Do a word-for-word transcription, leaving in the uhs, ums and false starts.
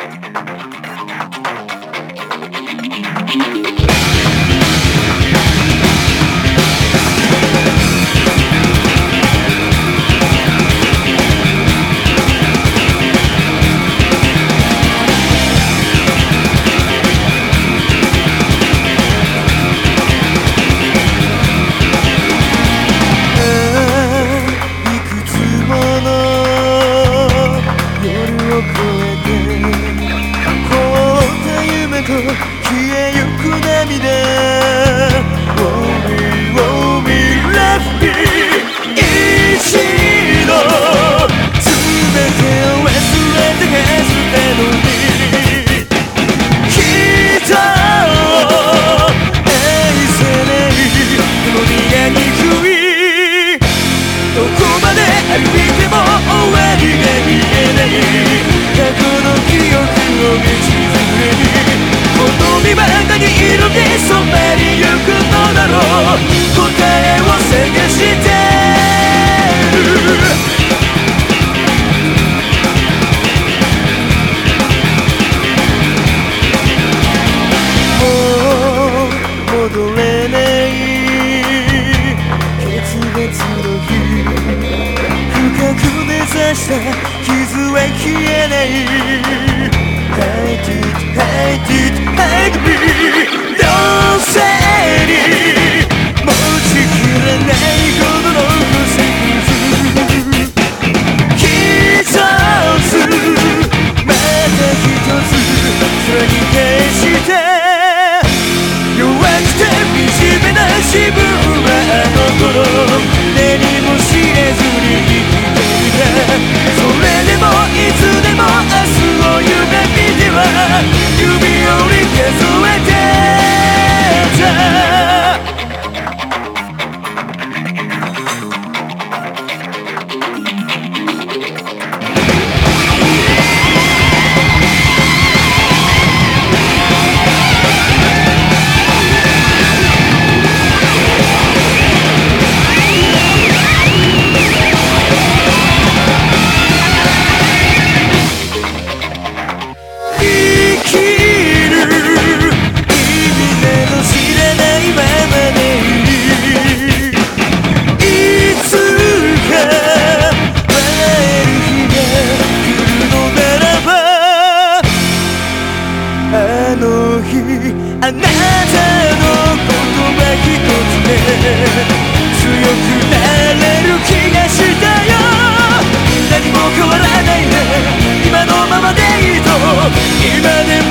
消えゆく涙 Oh me, oh me, left me 一度全てを忘れて消したのにきっと愛せないこの苦い憎いどこまで歩いても終わりが見えない過去の記憶を道連れにこの身ばかにいるで染まりゆくのだろう答えを探してるもう戻れない決別の日深く根ざした傷は消えない Hate it, hate it, hate me どうせに持ちきれないほどの星屑一つまた一つ貫き返して弱くて惨めな自分はあの頃何も知れずに生きていたそれでもいつでも明日を夢見ては指折り数えてたあなたの言葉一つで強くなれる気がしたよ何も変わらないね今のままでいいと今でも